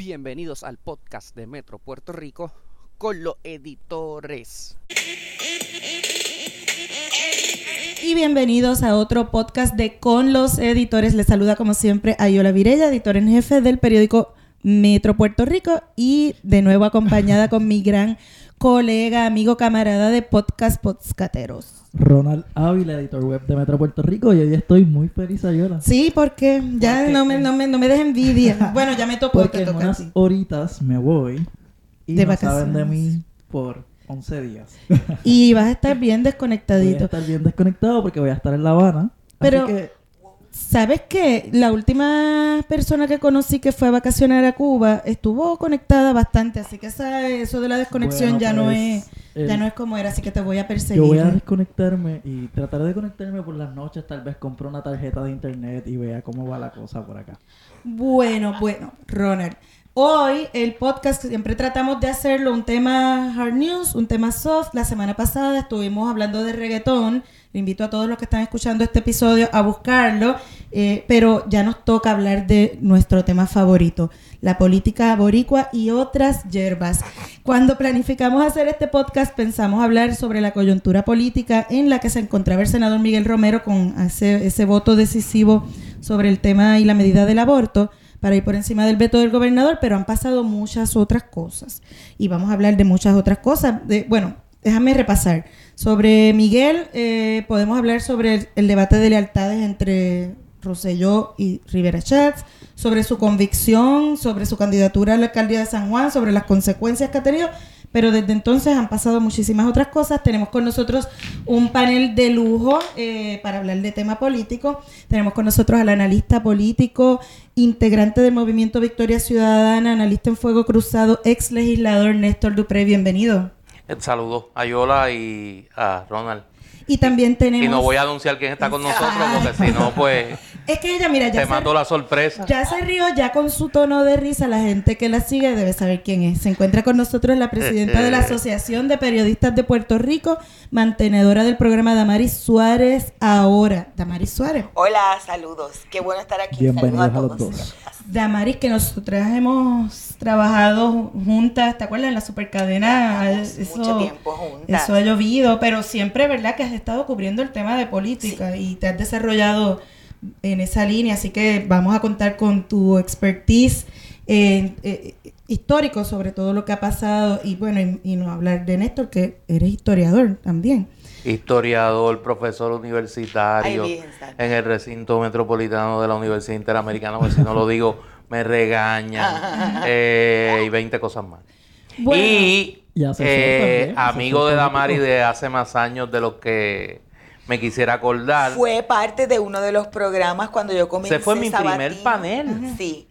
Bienvenidos al podcast de Metro Puerto Rico con los editores. Y bienvenidos a otro podcast de Con los Editores. Les saluda como siempre Ayola Virella, editor en jefe del periódico Metro Puerto Rico, y de nuevo acompañada con mi gran colega, amigo, camarada de podcast Podcasteros, Ronald Ávila, editor web de Metro Puerto Rico, y hoy estoy muy feliz, Ayola. Sí, porque ya no me des envidia. Bueno, ya me tocó. Porque en unas horitas me voy y de no vacaciones. saben de mí por 11 días. Y vas a estar bien desconectadito. Voy a estar bien desconectado porque voy a estar en La Habana. Pero, así que, ¿sabes qué? La última persona que conocí que fue a vacacionar a Cuba estuvo conectada bastante, así que eso de la desconexión bueno, ya pues, no es como era, así que te voy a perseguir. yo voy a desconectarme y tratar de conectarme por las noches. Tal vez compro una tarjeta de internet y vea cómo va la cosa por acá. Bueno, Ronald. Hoy el podcast siempre tratamos de hacerlo un tema hard news, un tema soft. La semana pasada estuvimos hablando de reggaetón. Le invito a todos los que están escuchando este episodio a buscarlo, pero ya nos toca hablar de nuestro tema favorito, la política boricua y otras yerbas. Cuando planificamos hacer este podcast pensamos hablar sobre la coyuntura política en la que se encontraba el senador Miguel Romero con ese voto decisivo sobre el tema y la medida del aborto, para ir por encima del veto del gobernador, pero han pasado muchas otras cosas. Y vamos a hablar de muchas otras cosas. Déjame repasar. Sobre Miguel, podemos hablar sobre el debate de lealtades entre Rosselló y Rivera Schatz, sobre su convicción, sobre su candidatura a la alcaldía de San Juan, sobre las consecuencias que ha tenido. Pero desde entonces han pasado muchísimas otras cosas. Tenemos con nosotros un panel de lujo para hablar de tema político. Tenemos con nosotros al analista político, integrante del Movimiento Victoria Ciudadana, analista en Fuego Cruzado, ex legislador Néstor Dupré. Bienvenido. Saludos a Ayola y a Ronald. Y también tenemos... Y no voy a anunciar quién está con nosotros, porque si no, pues... Es que ella, mira, te mató la sorpresa. Ya se rió, ya con su tono de risa. La gente que la sigue debe saber quién es. Se encuentra con nosotros la presidenta de la Asociación de Periodistas de Puerto Rico, mantenedora del programa Damaris Suárez Ahora. Damaris Suárez. Hola, saludos. Qué bueno estar aquí. Bienvenidos Saludos a los dos. Damaris, que nosotras hemos trabajado juntas, ¿te acuerdas? En la Supercadena. Mucho tiempo juntas. Eso ha llovido, pero siempre, ¿verdad? Que has estado cubriendo el tema de política, sí, y te has desarrollado en esa línea, así que vamos a contar con tu expertise histórico sobre todo lo que ha pasado, y bueno, y no hablar de Néstor, que eres historiador también. Historiador, profesor universitario en el recinto metropolitano de la Universidad Interamericana, porque si no lo digo me regañan, y 20 cosas más. Bueno, y también, amigo de Damaris de hace más años de los que me quisiera acordar. Fue parte de uno de los programas cuando yo comencé. Se fue mi Sabatino. primer panel. Sí.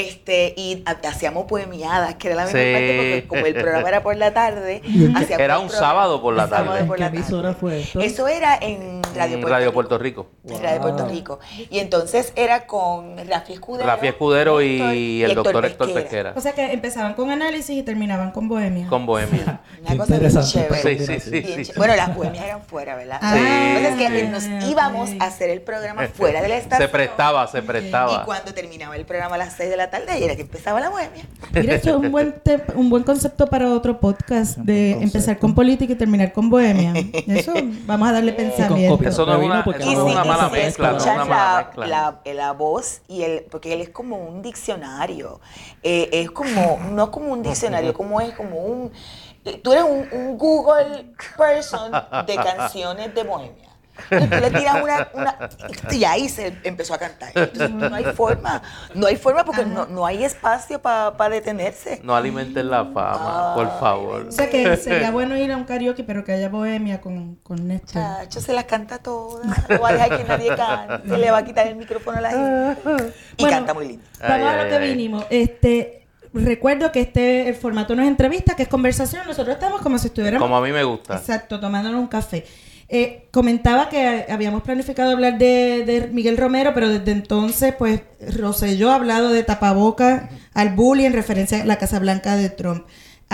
Y hacíamos poemiadas, que era la mejor parte, porque como el programa era por la tarde, era un sábado por la tarde. ¿En qué emisora fue esto? Eso era en Radio Puerto Rico. Wow. En Radio Puerto Rico. Y entonces era con Rafi Escudero y el doctor Héctor Pesquera. O sea que empezaban con análisis y terminaban con bohemia. Con bohemia. Una cosa bien interesante. chévere. Sí. Bueno, las bohemias eran fuera, ¿verdad? Sí. Entonces que nos íbamos a hacer el programa fuera de la estación. Se prestaba. Y cuando terminaba el programa a las 6 de la tarde, y era que empezaba la bohemia. Mira, eso es un buen concepto para otro podcast, de empezar con política y terminar con bohemia. Eso vamos a darle pensamiento. Eso no es una mala mezcla, no es una mala mezcla. La voz y porque él es como un diccionario. Es como, no como un diccionario, como un... Tú eres un Google person de canciones de bohemia. Entonces, tú le tiras una y ahí se empezó a cantar. Entonces no hay forma porque no hay espacio para detenerse. No alimenten la fama, por favor. O sea que sería bueno ir a un karaoke, pero que haya bohemia con Néstor. Chacho, se las canta todas. No va a dejar que nadie cante. Se le va a quitar el micrófono a la gente. Y bueno, canta muy lindo. Vamos a lo que vinimos. Recuerdo que el formato no es entrevista, que es conversación. Nosotros estamos como si estuviéramos... Como a mí me gusta. Exacto, tomándonos un café. Comentaba que habíamos planificado hablar de Miguel Romero, pero desde entonces, pues, Rosselló ha hablado de tapabocas al bullying en referencia a la Casa Blanca de Trump.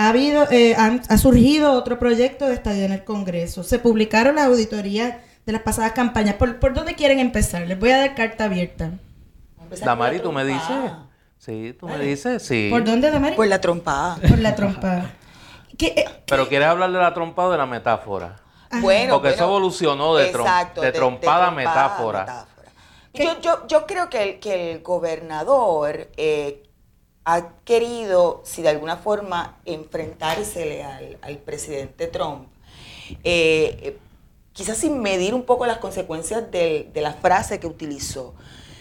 Ha surgido otro proyecto de estadía en el Congreso. Se publicaron las auditorías de las pasadas campañas. ¿Por dónde quieren empezar? Les voy a dar carta abierta. Damaris, tú me dices. Sí, tú me dices, sí. ¿Por dónde, Damaris? Por la trompada. Por la trompada. Pero ¿quieres hablar de la trompada o de la metáfora? Bueno, porque eso evolucionó de trompada a metáfora. Yo creo que el gobernador ha querido, si de alguna forma, enfrentársele al presidente Trump, quizás sin medir un poco las consecuencias de la frase que utilizó.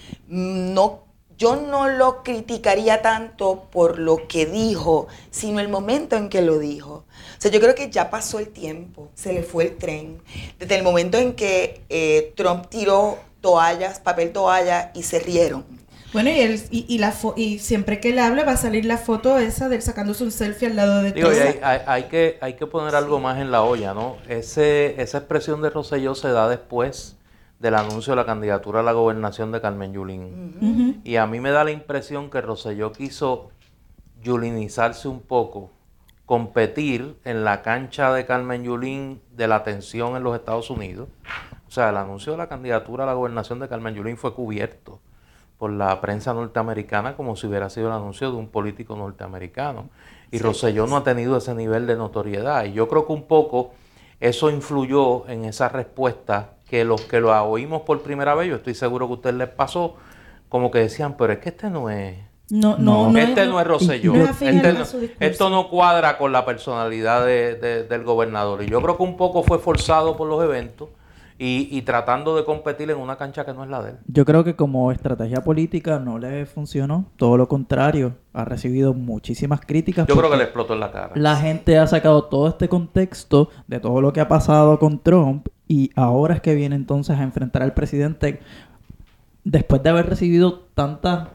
Yo no lo criticaría tanto por lo que dijo, sino el momento en que lo dijo. O sea, yo creo que ya pasó el tiempo, se le fue el tren. Desde el momento en que Trump tiró papel toalla y se rieron. Bueno, y siempre que él hable va a salir la foto esa de él sacándose un selfie al lado de Digo, hay que poner algo más en la olla, ¿no? Esa expresión de Rosselló se da después del anuncio de la candidatura a la gobernación de Carmen Yulín. Y a mí me da la impresión que Rosselló quiso yulinizarse un poco, competir en la cancha de Carmen Yulín de la atención en los Estados Unidos. O sea, el anuncio de la candidatura a la gobernación de Carmen Yulín fue cubierto por la prensa norteamericana como si hubiera sido el anuncio de un político norteamericano. Y Rosselló no ha tenido ese nivel de notoriedad. Y yo creo que un poco eso influyó en esa respuesta que los que lo oímos por primera vez, yo estoy seguro que a ustedes les pasó, como que decían, pero es que este no es... No es Rosselló. Esto no cuadra con la personalidad del gobernador. Y yo creo que un poco fue forzado por los eventos y tratando de competir en una cancha que no es la de él. Yo creo que como estrategia política no le funcionó. Todo lo contrario, ha recibido muchísimas críticas. Yo creo que le explotó en la cara. La gente ha sacado todo este contexto de todo lo que ha pasado con Trump y ahora es que viene entonces a enfrentar al presidente después de haber recibido tanto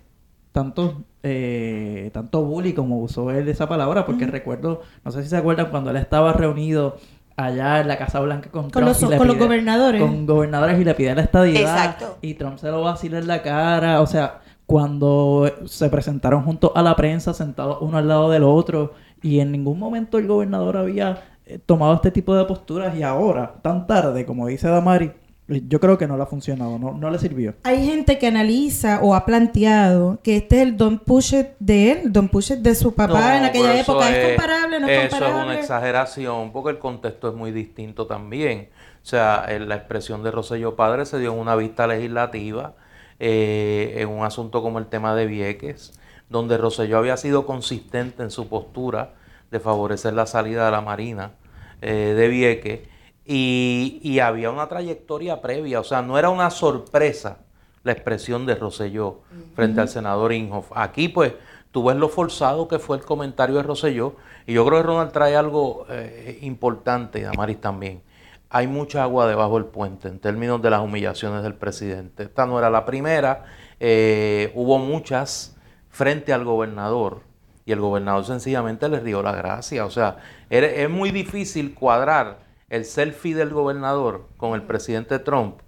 bullying, como usó él esa palabra, porque recuerdo, no sé si se acuerdan, cuando él estaba reunido allá en la Casa Blanca con Trump los gobernadores. Con gobernadores y le pide la estadidad. Exacto. Y Trump se lo vacila en la cara. O sea, cuando se presentaron juntos a la prensa, sentados uno al lado del otro, y en ningún momento el gobernador había tomado este tipo de posturas, y ahora, tan tarde, como dice Damaris, yo creo que no le ha funcionado, no le sirvió. Hay gente que analiza o ha planteado que este es el don't push it de él, don't push it de su papá en aquella época. ¿Es comparable? ¿No es comparable? Eso es una exageración, porque el contexto es muy distinto también. O sea, la expresión de Rosselló padre se dio en una vista legislativa, en un asunto como el tema de Vieques, donde Rosselló había sido consistente en su postura de favorecer la salida de la Marina de Vieques. Y había una trayectoria previa, o sea, no era una sorpresa la expresión de Rosselló frente al senador Inhofe. Aquí, pues, tú ves lo forzado que fue el comentario de Rosselló, y yo creo que Ronald trae algo importante, y Damaris también. Hay mucha agua debajo del puente en términos de las humillaciones del presidente. Esta no era la primera, hubo muchas frente al gobernador, y el gobernador sencillamente le rió la gracia. O sea, es muy difícil cuadrar el selfie del gobernador con el presidente Trump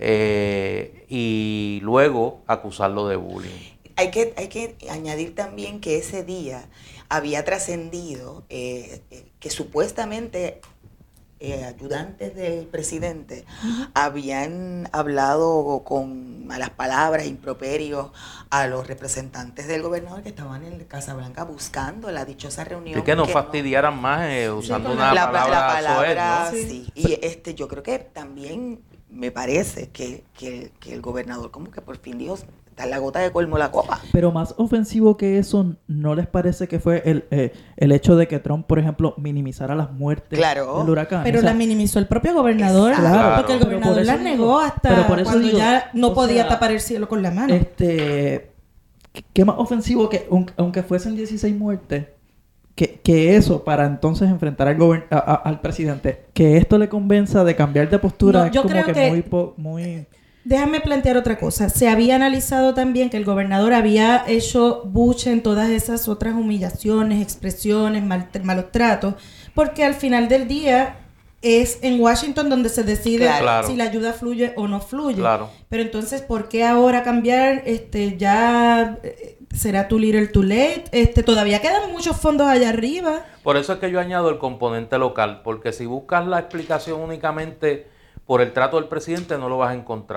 y luego acusarlo de bullying. Hay que añadir también que ese día había trascendido que supuestamente ayudantes del presidente habían hablado con malas palabras, improperios a los representantes del gobernador que estaban en Casa Blanca buscando la dichosa reunión. Y que no fastidiaran más usando una palabra soez, ¿no? Sí. Y yo creo que también me parece que el gobernador como que por fin dijo, está la gota que colmó la copa. Pero más ofensivo que eso, ¿no les parece que fue el hecho de que Trump, por ejemplo, minimizara las muertes del huracán? Pero la minimizó el propio gobernador. Claro. Porque el gobernador las negó hasta cuando ya no podía tapar el cielo con la mano. ¿Qué más ofensivo que, aunque fuesen 16 muertes, que eso para entonces enfrentar al presidente, que esto le convenza de cambiar de postura? No, yo es como creo que muy... Déjame plantear otra cosa. Se había analizado también que el gobernador había hecho buche en todas esas otras humillaciones, expresiones, malos tratos, porque al final del día es en Washington donde se decide si la ayuda fluye o no fluye. Claro. Pero entonces, ¿por qué ahora cambiar? Ya será too little too late. Todavía quedan muchos fondos allá arriba. Por eso es que yo añado el componente local, porque si buscas la explicación únicamente por el trato del presidente no lo vas a encontrar.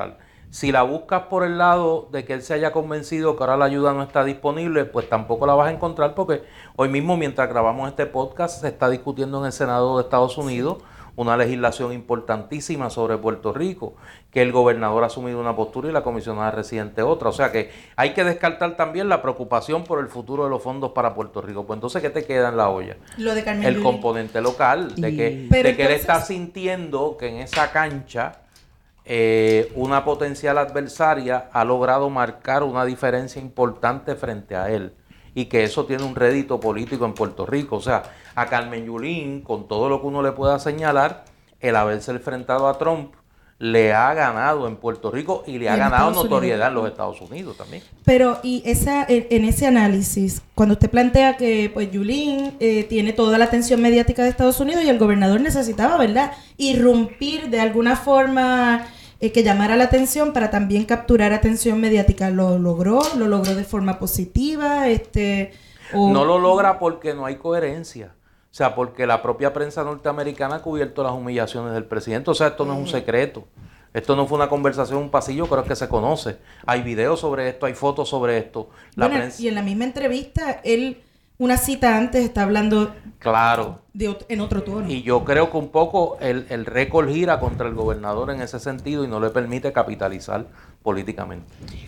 Si la buscas por el lado de que él se haya convencido que ahora la ayuda no está disponible, pues tampoco la vas a encontrar, porque hoy mismo, mientras grabamos este podcast, se está discutiendo en el Senado de Estados Unidos una legislación importantísima sobre Puerto Rico, que el gobernador ha asumido una postura y la comisionada residente otra. O sea que hay que descartar también la preocupación por el futuro de los fondos para Puerto Rico. Pues entonces, ¿qué te queda en la olla? Lo de Carmen El Yulín. componente local, de que Pero él entonces- está sintiendo que en esa cancha una potencial adversaria ha logrado marcar una diferencia importante frente a él, y que eso tiene un rédito político en Puerto Rico. O sea, a Carmen Yulín, con todo lo que uno le pueda señalar, el haberse enfrentado a Trump le ha ganado en Puerto Rico y le ha en ganado Estados notoriedad Unidos. en los Estados Unidos también. Pero, y en ese análisis, cuando usted plantea que pues Yulín tiene toda la atención mediática de Estados Unidos y el gobernador necesitaba, ¿verdad?, irrumpir de alguna forma que llamara la atención para también capturar atención mediática. ¿Lo logró de forma positiva? No lo logra porque no hay coherencia. O sea, porque la propia prensa norteamericana ha cubierto las humillaciones del presidente. O sea, esto no es un secreto. Esto no fue una conversación en un pasillo, creo que se conoce. Hay videos sobre esto, hay fotos sobre esto. La Bueno, prensa... y en la misma entrevista, él, una cita antes, está hablando Claro. en otro tono. Y yo creo que un poco el récord gira contra el gobernador en ese sentido y no le permite capitalizar políticamente.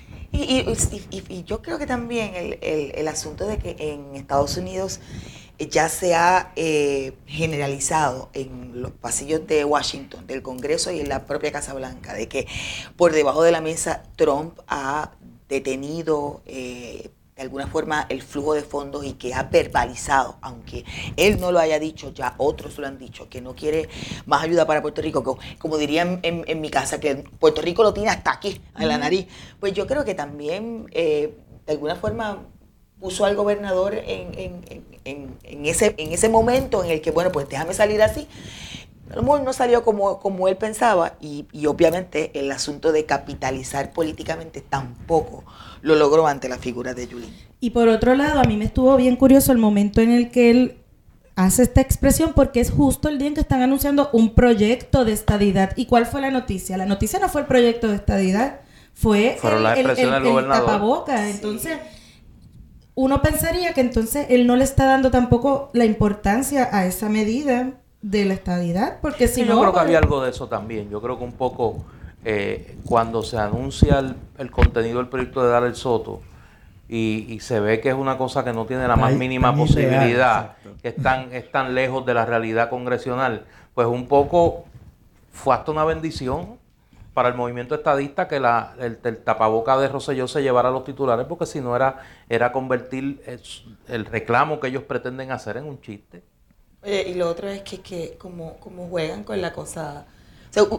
Y yo creo que también el asunto de que en Estados Unidos ya se ha generalizado en los pasillos de Washington, del Congreso y en la propia Casa Blanca, de que por debajo de la mesa Trump ha detenido de alguna forma el flujo de fondos y que ha verbalizado, aunque él no lo haya dicho, ya otros lo han dicho, que no quiere más ayuda para Puerto Rico, como dirían en mi casa, que Puerto Rico lo tiene hasta aquí, a la nariz. Pues yo creo que también de alguna forma puso al gobernador en ese momento en el que, bueno, pues déjame salir así. A lo mejor no salió como él pensaba y obviamente el asunto de capitalizar políticamente tampoco lo logró ante la figura de Yulín. Y por otro lado, a mí me estuvo bien curioso el momento en el que él hace esta expresión, porque es justo el día en que están anunciando un proyecto de estadidad. ¿Y cuál fue la noticia? La noticia no fue el proyecto de estadidad, Fueron las expresiones del gobernador. tapabocas. Sí. Entonces, uno pensaría que entonces él no le está dando tampoco la importancia a esa medida de la estadidad, porque si Sí, no... yo creo que había algo de eso también. Yo creo que un poco cuando se anuncia el contenido del proyecto de Darrell Soto y se ve que es una cosa que no tiene la más Tan- mínima tan posibilidad, irreal, exacto. que es tan lejos de la realidad congresional, pues un poco fue hasta una bendición para el movimiento estadista que el tapaboca de Rosselló se llevara a los titulares, porque si no era convertir el reclamo que ellos pretenden hacer en un chiste. Y lo otro es que como juegan con la cosa. O sea,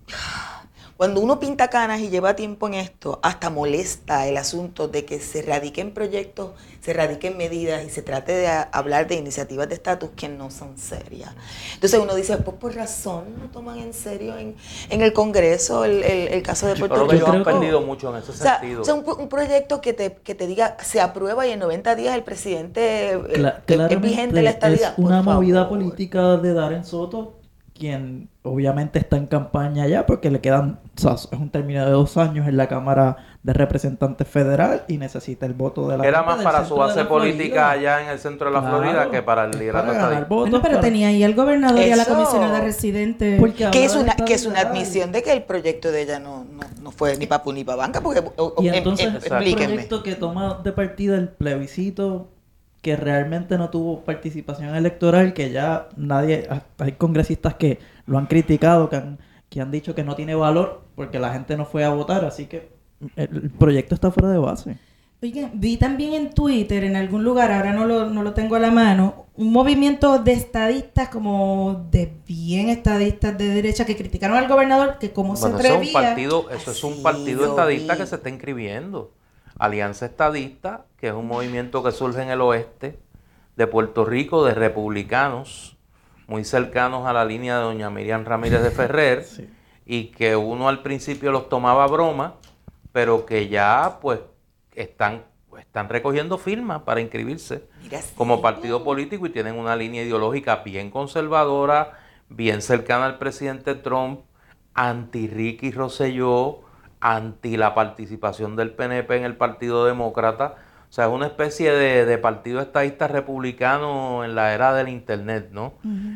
cuando uno pinta canas y lleva tiempo en esto, hasta molesta el asunto de que se radiquen proyectos, se radiquen medidas y se trate de hablar de iniciativas de estatus que no son serias. Entonces uno dice, pues por razón no toman en serio en el Congreso el caso de Yo Puerto creo que Rico. ellos han perdido mucho en ese sentido. O sea, un proyecto que te diga, se aprueba y en 90 días el presidente es vigente la estadidad. Es una Por movida favor. política de Darren Soto, quien obviamente está en campaña ya porque le quedan, o sea, es un término de 2 años en la Cámara de Representantes Federal y necesita el voto de la Era gente más del para centro su de base la política Florida. allá en el centro de la Claro, Florida que para el es liderato para ganar estadista. votos, Bueno, pero para- tenía ahí al gobernador y a la Eso. comisionada residente. Porque Que habla es de una estabilidad. admisión de que el proyecto de ella no fue ni para pu ni para banca, porque Y entonces el explíquenme. proyecto que toma de partida el plebiscito, que realmente no tuvo participación electoral, que ya nadie, hay congresistas que lo han criticado, que han dicho que no tiene valor porque la gente no fue a votar, así que el proyecto está fuera de base. Oiga, vi también en Twitter, en algún lugar, ahora no lo tengo a la mano, un movimiento de estadistas, como de bien estadistas de derecha, que criticaron al gobernador, que cómo Bueno, se eso es atrevía. un Sí, partido lo estadista vi. que se está inscribiendo. Alianza Estadista, que es un movimiento que surge en el oeste de Puerto Rico, de republicanos, muy cercanos a la línea de doña Miriam Ramírez de Ferrer, Sí. y que uno al principio los tomaba a broma, pero que ya pues están recogiendo firmas para inscribirse Mira, sí. como partido político y tienen una línea ideológica bien conservadora, bien cercana al presidente Trump, anti-Ricky Rosselló, anti la participación del PNP en el Partido Demócrata. O sea, es una especie de partido estadista republicano en la era del Internet, ¿no?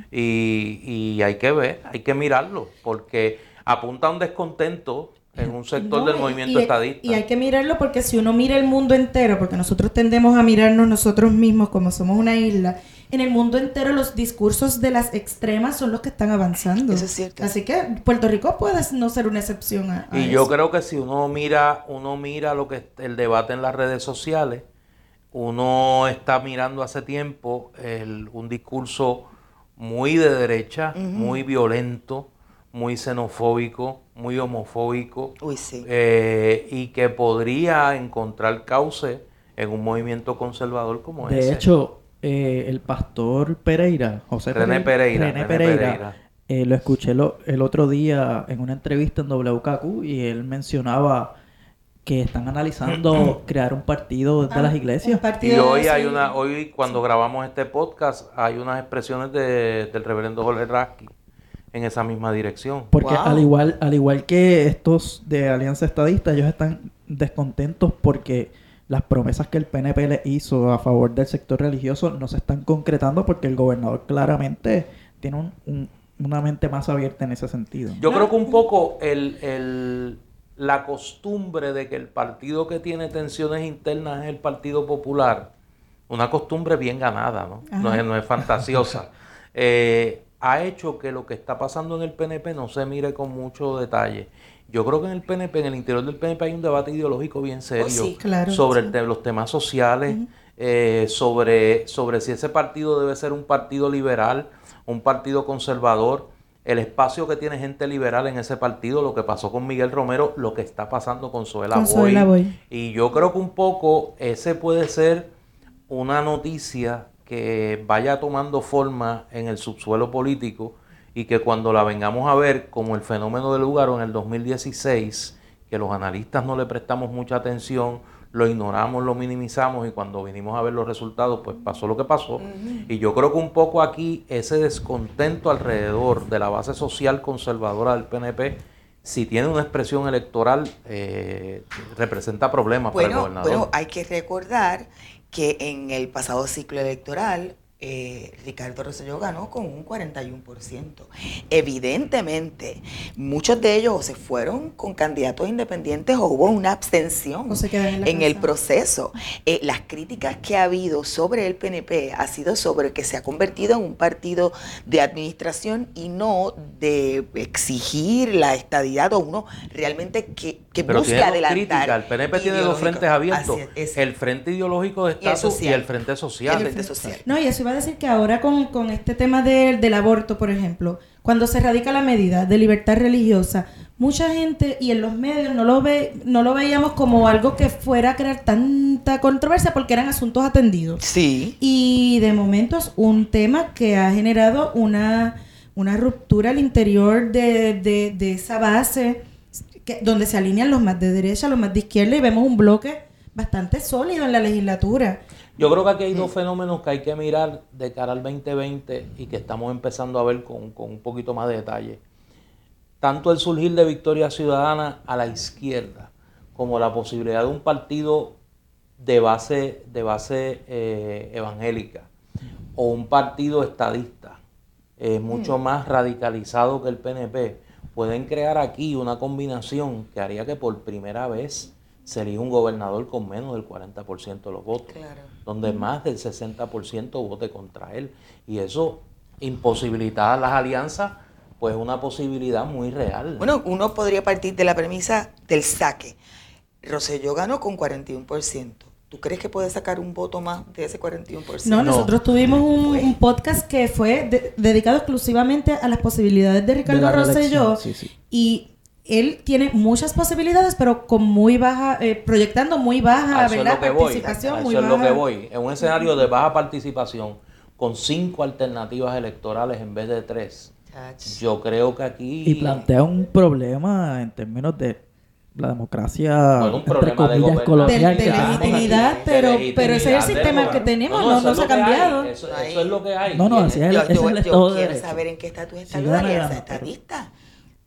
Y hay que ver, hay que mirarlo, porque apunta a un descontento en un sector del movimiento estadista. Y hay que mirarlo porque si uno mira el mundo entero, porque nosotros tendemos a mirarnos nosotros mismos como somos una isla, en el mundo entero los discursos de las extremas son los que están avanzando. Eso es cierto. Así que Puerto Rico puede no ser una excepción a Y eso. yo creo que si uno mira lo que el debate en las redes sociales, uno está mirando hace tiempo un discurso muy de derecha, muy violento, muy xenofóbico, muy homofóbico, Uy, sí. y que podría encontrar cauce en un movimiento conservador como ese. De hecho, el pastor Pereira, René Pereira. Lo escuché el otro día en una entrevista en WKQ y él mencionaba que están analizando crear un partido de las iglesias. Y hoy cuando grabamos este podcast hay unas expresiones del reverendo Jorge Rasky en esa misma dirección. Porque Wow. al igual que estos de Alianza Estadista, ellos están descontentos porque las promesas que el PNP le hizo a favor del sector religioso no se están concretando porque el gobernador claramente tiene una mente más abierta en ese sentido. Yo creo que un poco la costumbre de que el partido que tiene tensiones internas es el Partido Popular, una costumbre bien ganada, ¿no? No es fantasiosa, ha hecho que lo que está pasando en el PNP no se mire con mucho detalle. Yo creo que en el PNP, en el interior del PNP hay un debate ideológico bien serio sí, claro, sobre sí. los temas sociales, sobre si ese partido debe ser un partido liberal, un partido conservador, el espacio que tiene gente liberal en ese partido, lo que pasó con Miguel Romero, lo que está pasando con Zoela Boy. Y yo creo que un poco ese puede ser una noticia que vaya tomando forma en el subsuelo político y que cuando la vengamos a ver como el fenómeno del Lugaro en el 2016, que los analistas no le prestamos mucha atención, lo ignoramos, lo minimizamos y cuando vinimos a ver los resultados, pues pasó lo que pasó. Y yo creo que un poco aquí ese descontento alrededor de la base social conservadora del PNP, si tiene una expresión electoral, representa problemas para el gobernador. Bueno, hay que recordar que en el pasado ciclo electoral Ricardo Rosselló ganó con un 41%. Evidentemente, muchos de ellos o se fueron con candidatos independientes o hubo una abstención O se quedan en la en el casa. proceso. Las críticas que ha habido sobre el PNP ha sido sobre que se ha convertido en un partido de administración y no de exigir la estadidad o uno realmente que Pero busque tiene dos adelantar. críticas. El PNP tiene dos ideológico. frentes abiertos. Así es. El frente ideológico de Y el estatus y social. el frente social. El frente social. No, y eso iba a decir que ahora con este tema del aborto, por ejemplo, cuando se radica la medida de libertad religiosa, mucha gente, y en los medios no lo veíamos como algo que fuera a crear tanta controversia porque eran asuntos atendidos. Sí. Y de momento es un tema que ha generado una ruptura al interior de esa base donde se alinean los más de derecha, los más de izquierda y vemos un bloque bastante sólido en la legislatura. Yo creo que aquí hay dos fenómenos que hay que mirar de cara al 2020 y que estamos empezando a ver con un poquito más de detalle. Tanto el surgir de Victoria Ciudadana a la izquierda, como la posibilidad de un partido de base evangélica o un partido estadista mucho más radicalizado que el PNP, pueden crear aquí una combinación que haría que por primera vez se elija un gobernador con menos del 40% de los votos, Claro. donde más del 60% vote contra él. Y eso imposibilitar las alianzas, pues es una posibilidad muy real. Bueno, uno podría partir de la premisa del saque. Rosselló ganó con 41%. ¿Tú crees que puede sacar un voto más de ese 41%? No, nosotros tuvimos un podcast que fue dedicado exclusivamente a las posibilidades de Ricardo De la Rosselló. reelección, sí. Y él tiene muchas posibilidades, pero con muy baja, proyectando muy baja, A eso es ¿verdad? lo que voy. Participación, A muy eso es baja. lo que voy. En un escenario de baja participación, con 5 alternativas electorales en vez de 3, Chach. yo creo que aquí... Y plantea un problema en términos de la democracia, Bueno, un entre problema de comillas, colonial. De que tenemos aquí. legitimidad, pero ese es el legitimidad sistema del que gobierno. tenemos, eso no es se ha lo que cambiado. hay, Eso es lo que hay. No, así es. Yo ese es el Estado de quiero Derecho. saber en qué estatus está Sí, la gana, alianza gana, pero- estadista.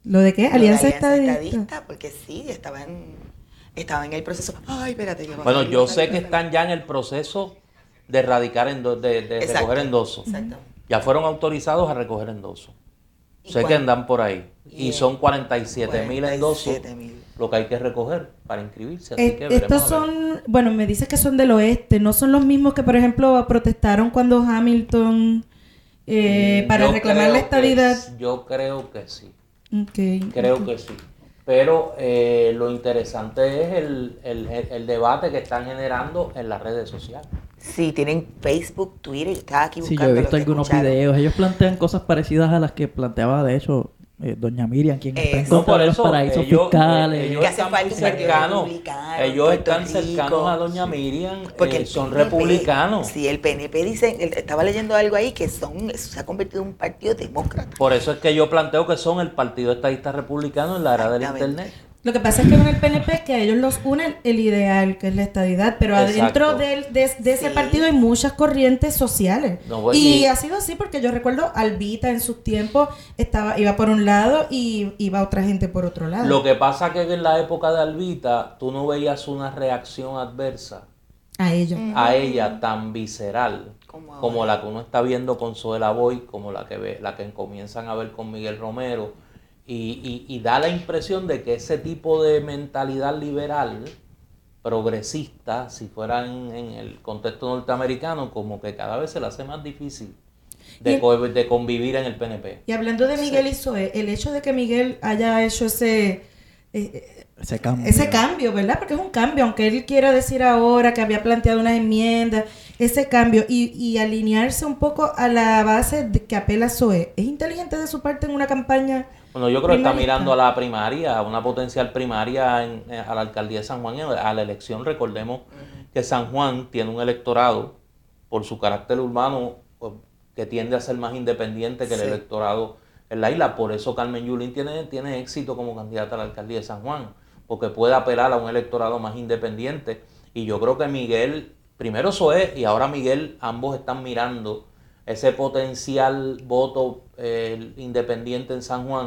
¿Lo de qué? Lo de Alianza Estadista. porque sí, estaba en el proceso. Ay, espérate. Que Bueno, yo sé que están ya en el proceso de radicar, de recoger endosos. Exacto. Ya fueron autorizados a recoger endosos. ¿Y Sé que cuánto? andan por ahí. Y son 47,000 endosos 47,000. lo que hay que recoger para inscribirse. Así que veremos Estos a ver. son, bueno, me dice que son del oeste, no son los mismos que, por ejemplo, protestaron cuando Hamilton para Yo reclamar creo la estadidad. Yo creo que sí. Okay. Creo que sí. Pero lo interesante es el debate que están generando en las redes sociales. Sí, tienen Facebook, Twitter. Yo estaba aquí Sí, buscando. yo he los visto que algunos escucharon. videos. Ellos plantean cosas parecidas a las que planteaba, de hecho, doña Miriam, quien está en No, contra por de los eso, paraísos ellos fiscales. Que hace están falta muy un partido cercanos. republicano, Ellos Puerto están Rico. cercanos a doña Miriam. Porque el son PNP, republicanos. Sí, el PNP dice, estaba leyendo algo ahí, que se ha convertido en un partido demócrata. Por eso es que yo planteo que son el Partido Estadista Republicano en la era del Exactamente. Internet. Lo que pasa es que con el PNP es que a ellos los une el ideal, que es la estadidad, pero adentro Exacto. de ese Sí. partido hay muchas corrientes sociales. No, bueno, y y- ha sido así porque yo recuerdo Albita en sus tiempos iba por un lado y iba otra gente por otro lado. Lo que pasa que en la época de Albita tú no veías una reacción adversa A ellos. a ella tan visceral Como como ahora. la que uno está viendo con Zoela Boy, como la que comienzan a ver con Miguel Romero, y da la impresión de que ese tipo de mentalidad liberal, progresista, si fuera en el contexto norteamericano, como que cada vez se le hace más difícil Y- de convivir en el PNP. Y hablando de Miguel y Zoe, el hecho de que Miguel haya hecho ese cambio, ¿verdad? Porque es un cambio, aunque él quiera decir ahora que había planteado unas enmiendas, ese cambio y alinearse un poco a la base de que apela a Zoe, ¿es inteligente de su parte en una campaña? Bueno, yo creo que está primarista? mirando a la primaria, a una potencial primaria a la alcaldía de San Juan, a la elección. Recordemos que San Juan tiene un electorado, por su carácter urbano, pues, que tiende a ser más independiente que el Sí. electorado en la isla. Por eso Carmen Yulín tiene éxito como candidata a la alcaldía de San Juan, porque puede apelar a un electorado más independiente. Y yo creo que Miguel, primero Zoé y ahora Miguel, ambos están mirando ese potencial voto independiente en San Juan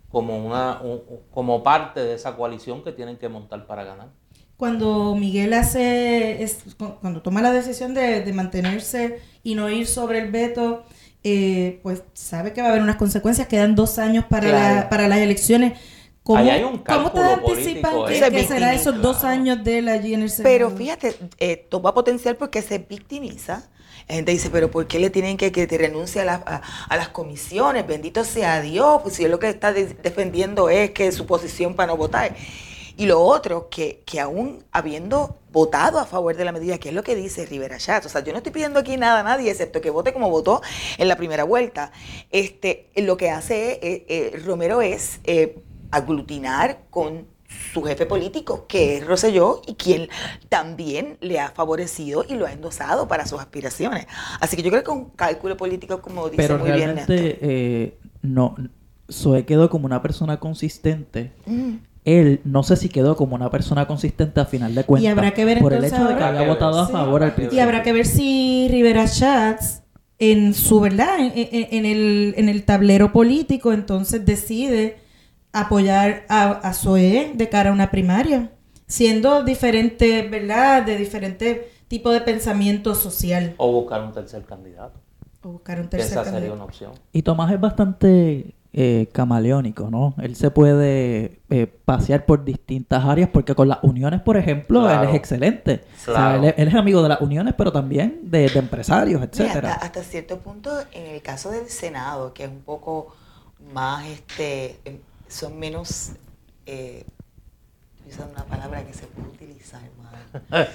como parte de esa coalición que tienen que montar para ganar. Cuando Miguel cuando toma la decisión de mantenerse y no ir sobre el veto, pues sabe que va a haber unas consecuencias, quedan 2 años para, Claro. para las elecciones. ¿Cómo, Ahí hay un ¿cómo ustedes cálculo anticipan político, que, Se que será victimiza, esos 2 claro. años de él allí en el Senado? Pero fíjate, toma potencial porque se victimiza. La gente dice, pero ¿por qué le tienen que te renuncie a las comisiones? Bendito sea Dios, pues si él lo que está defendiendo es que su posición para no votar. Y lo otro, que aún habiendo votado a favor de la medida, que es lo que dice Rivera Schatz, o sea, yo no estoy pidiendo aquí nada a nadie, excepto que vote como votó en la primera vuelta. Lo que hace Romero es aglutinar con su jefe político, que es Rosselló, y quien también le ha favorecido y lo ha endosado para sus aspiraciones. Así que yo creo que un cálculo político, como dice Pero muy bien Néstor. realmente no, Zoe quedó como una persona consistente. Él no sé si quedó como una persona consistente a final de cuentas. Y habrá que ver por el entonces hecho de que ahora. había votado a Sí. favor al Habrá que principio. Y habrá que ver si Rivera Schatz, en su verdad, en el tablero político, entonces decide apoyar a Zoé de cara a una primaria, siendo diferente, ¿verdad? De diferente tipo de pensamiento social. O buscar un tercer candidato. O buscar un Que tercer esa sería candidato. una opción. Y Tomás es bastante camaleónico, ¿no? Él se puede pasear por distintas áreas porque con las uniones, por ejemplo, Claro. él es excelente. Claro. O sea, él es amigo de las uniones, pero también de empresarios, Mira, etcétera. hasta cierto punto, en el caso del Senado, que es un poco más, son menos, estoy usando una palabra que se puede utilizar mal,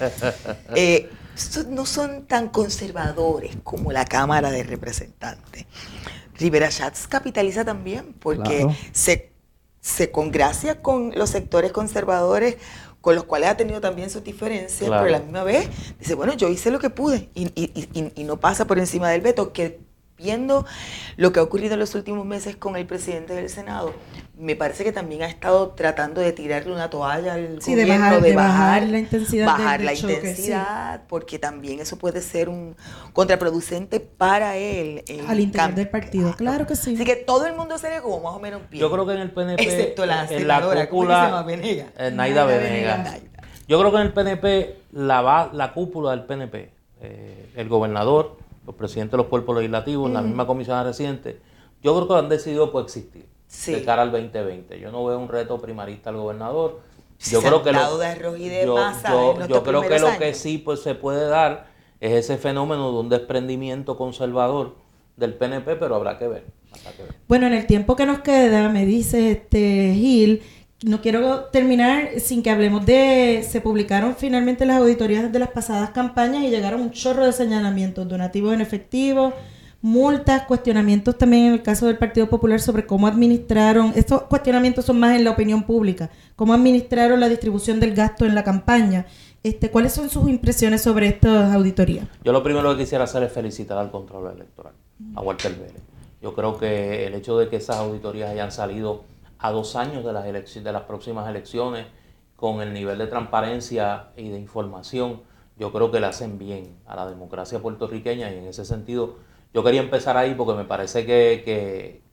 no son tan conservadores como la Cámara de Representantes. Rivera Schatz capitaliza también porque Claro. se congracia con los sectores conservadores con los cuales ha tenido también sus diferencias, Claro. pero a la misma vez dice, bueno, yo hice lo que pude y no pasa por encima del veto, que viendo lo que ha ocurrido en los últimos meses con el presidente del Senado, me parece que también ha estado tratando de tirarle una toalla al gobierno, de bajar la intensidad bajar la choque, intensidad, porque también eso puede ser un contraproducente para él. Al interior del partido, claro que sí. Así que todo el mundo se le como más o menos bien. Yo creo que en el PNP, excepto la en la senadora, ¿cómo cúpula, se llama? Venegas. Naida Venegas. Yo creo que en el PNP, la cúpula del PNP, el gobernador, los presidentes de los cuerpos legislativos, la misma comisionada residente, yo creo que han decidido coexistir de cara al 2020. Yo no veo un reto primarista al gobernador. Yo creo que lo que sí pues se puede dar es ese fenómeno de un desprendimiento conservador del PNP, pero habrá que ver. Bueno, en el tiempo que nos queda, me dice Gil, no quiero terminar sin que hablemos se publicaron finalmente las auditorías de las pasadas campañas y llegaron un chorro de señalamientos, donativos en efectivo, multas, cuestionamientos también en el caso del Partido Popular sobre cómo administraron, estos cuestionamientos son más en la opinión pública, cómo administraron la distribución del gasto en la campaña. ¿Cuáles son sus impresiones sobre estas auditorías? Yo lo primero que quisiera hacer es felicitar al Contralor Electoral, a Walter Vélez. Yo creo que el hecho de que esas auditorías hayan salido a 2 años de las próximas elecciones, con el nivel de transparencia y de información, yo creo que le hacen bien a la democracia puertorriqueña, y en ese sentido yo quería empezar ahí porque me parece que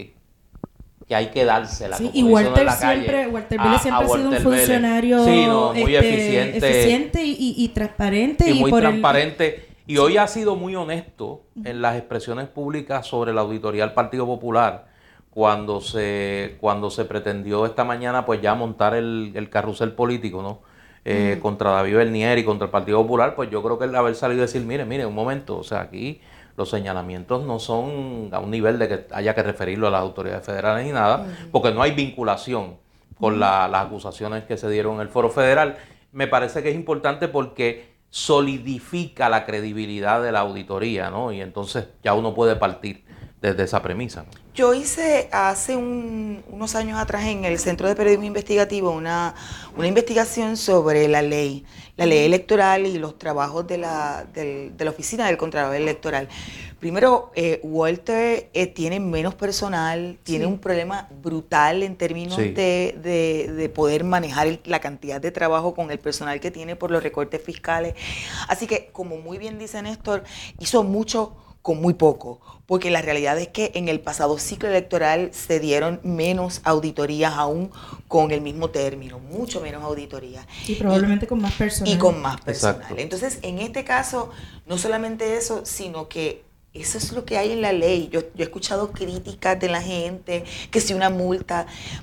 hay que dársela. Sí, y Walter Vélez siempre ha sido un funcionario muy eficiente y transparente. Y muy transparente. Y hoy ha sido muy honesto en las expresiones públicas sobre la auditoría del Partido Popular, cuando se pretendió esta mañana pues ya montar el carrusel político, ¿no? Contra David Bernier y contra el Partido Popular, pues yo creo que el haber salido y decir, mire, un momento, o sea, aquí los señalamientos no son a un nivel de que haya que referirlo a las autoridades federales ni nada, porque no hay vinculación con las acusaciones que se dieron en el Foro Federal. Me parece que es importante porque solidifica la credibilidad de la auditoría, ¿no? Y entonces ya uno puede partir desde esa premisa, ¿no? Yo hice hace unos años atrás en el Centro de Periodismo Investigativo una investigación sobre la ley electoral y los trabajos de la oficina del Contralor Electoral. Primero, Walter tiene menos personal, tiene un problema brutal en términos de poder manejar la cantidad de trabajo con el personal que tiene por los recortes fiscales. Así que, como muy bien dice Néstor, hizo mucho con muy poco, porque la realidad es que en el pasado ciclo electoral se dieron menos auditorías aún con el mismo término, mucho menos auditorías. Y probablemente con más personal. Y con más personal. Exacto. Entonces, en este caso, no solamente eso, sino que eso es lo que hay en la ley. Yo he escuchado críticas de la gente, que si una multa,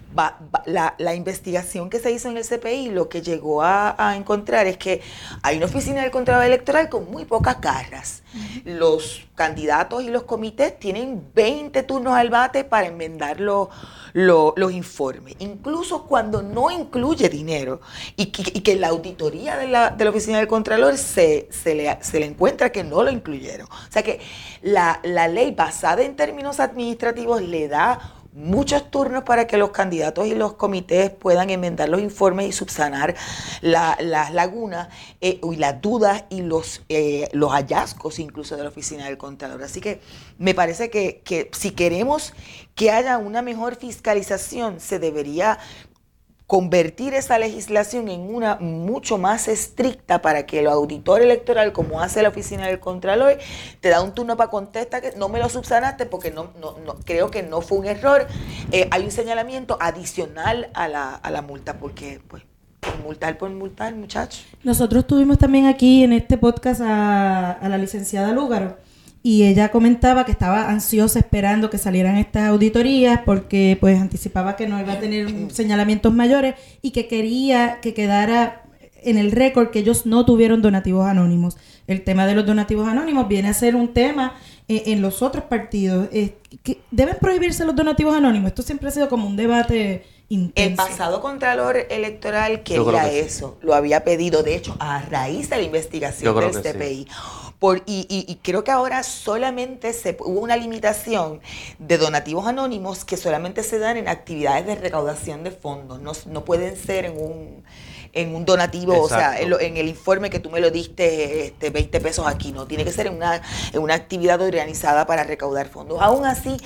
la investigación que se hizo en el CPI, lo que llegó a encontrar es que hay una oficina del Contralor Electoral con muy pocas garras. Los candidatos y los comités tienen 20 turnos al bate para enmendar los informes, incluso cuando no incluye dinero, y que la auditoría de la oficina del Contralor se le encuentra que no lo incluyeron. O sea que la ley, basada en términos administrativos, le da muchos turnos para que los candidatos y los comités puedan enmendar los informes y subsanar las lagunas y las dudas y los hallazgos incluso de la oficina del Contralor. Así que me parece que si queremos que haya una mejor fiscalización, se debería convertir esa legislación en una mucho más estricta para que el auditor electoral, como hace la oficina del Contralor, te da un turno para contestar que no me lo subsanaste porque no creo que no fue un error. Hay un señalamiento adicional a la multa, porque pues por multar, muchachos. Nosotros tuvimos también aquí en este podcast a la licenciada Lúgaro, y ella comentaba que estaba ansiosa esperando que salieran estas auditorías porque pues anticipaba que no iba a tener señalamientos mayores y que quería que quedara en el récord que ellos no tuvieron donativos anónimos. El tema de los donativos anónimos viene a ser un tema en los otros partidos. ¿Deben prohibirse los donativos anónimos? Esto siempre ha sido como un debate intenso. El pasado Contralor Electoral quería eso, lo había pedido, de hecho, a raíz de la investigación del CPI. Y creo que ahora solamente hubo una limitación de donativos anónimos que solamente se dan en actividades de recaudación de fondos, no pueden ser en un donativo, o sea, Exacto. en el informe que tú me lo diste, 20 pesos aquí, no, tiene que ser en una actividad organizada para recaudar fondos. Aún así,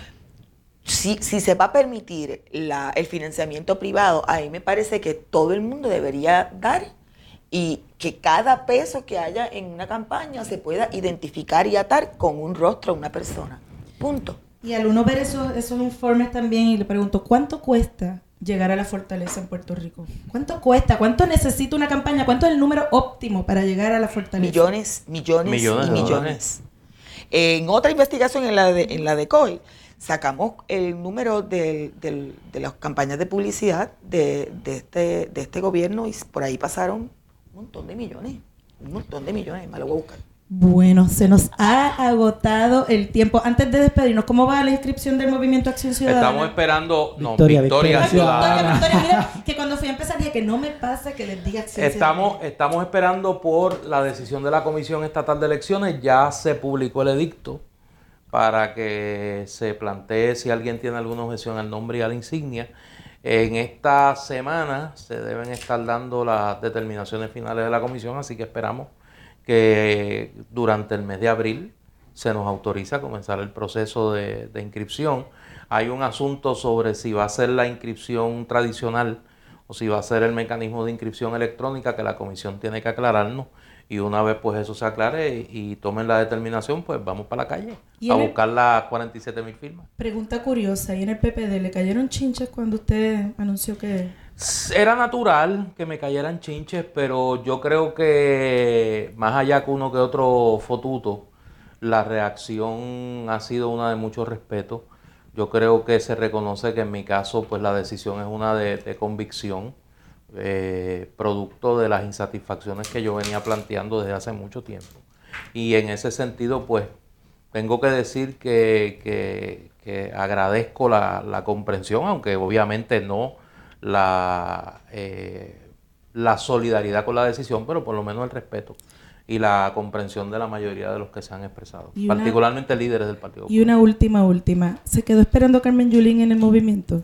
si se va a permitir el financiamiento privado, a mí me parece que todo el mundo debería dar y que cada peso que haya en una campaña se pueda identificar y atar con un rostro a una persona. Punto. Y al uno ver esos informes también, y le pregunto, ¿cuánto cuesta llegar a la fortaleza en Puerto Rico? ¿Cuánto cuesta? ¿Cuánto necesita una campaña? ¿Cuánto es el número óptimo para llegar a la fortaleza? Millones y Millones de millones. dólares. En otra investigación, en la de COI, sacamos el número de las campañas de publicidad de este gobierno y por ahí pasaron un montón de millones, me lo voy a buscar. Bueno, se nos ha agotado el tiempo. Antes de despedirnos, ¿cómo va la inscripción del Movimiento Acción Ciudadana? Estamos esperando, Victoria Ay, Ciudadana. Victoria, mira, que cuando fui a empezar dije que no me pasa que les diga Acción Ciudadana. Estamos esperando por la decisión de la Comisión Estatal de Elecciones. Ya se publicó el edicto para que se plantee si alguien tiene alguna objeción al nombre y a la insignia. En esta semana se deben estar dando las determinaciones finales de la comisión, así que esperamos que durante el mes de abril se nos autoriza a comenzar el proceso de inscripción. Hay un asunto sobre si va a ser la inscripción tradicional o si va a ser el mecanismo de inscripción electrónica que la comisión tiene que aclararnos, y una vez pues eso se aclare y tomen la determinación, pues vamos para la calle a buscar las 47,000 firmas. Pregunta curiosa, ¿y en el PPD le cayeron chinches cuando usted anunció que...? Era natural que me cayeran chinches, pero yo creo que más allá que uno que otro fotuto, la reacción ha sido una de mucho respeto. Yo creo que se reconoce que en mi caso pues la decisión es una de convicción, producto de las insatisfacciones que yo venía planteando desde hace mucho tiempo. Y en ese sentido pues tengo que decir que agradezco la comprensión, aunque obviamente no la solidaridad con la decisión, pero por lo menos el respeto y la comprensión de la mayoría de los que se han expresado, particularmente líderes del Partido Popular. Y una última, ¿se quedó esperando Carmen Yulín en el movimiento?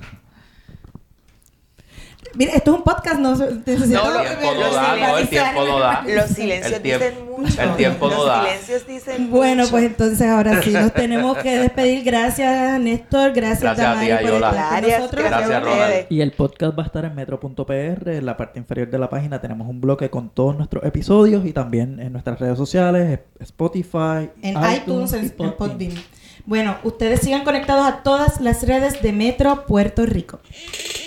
Mira, esto es un podcast, no necesito... el tiempo no da. Los silencios dicen mucho. El tiempo no da. Los silencios dicen Bueno, mucho. pues entonces ahora sí, nos tenemos que despedir. Gracias, Néstor. Gracias, Gracias a ti, Damari, por Ayola. estar con nosotros. Gracias, a Ronald. ustedes. Y el podcast va a estar en metro.pr. En la parte inferior de la página tenemos un bloque con todos nuestros episodios y también en nuestras redes sociales, Spotify, En iTunes, y en Podbean. Podbean. Bueno, ustedes sigan conectados a todas las redes de Metro Puerto Rico.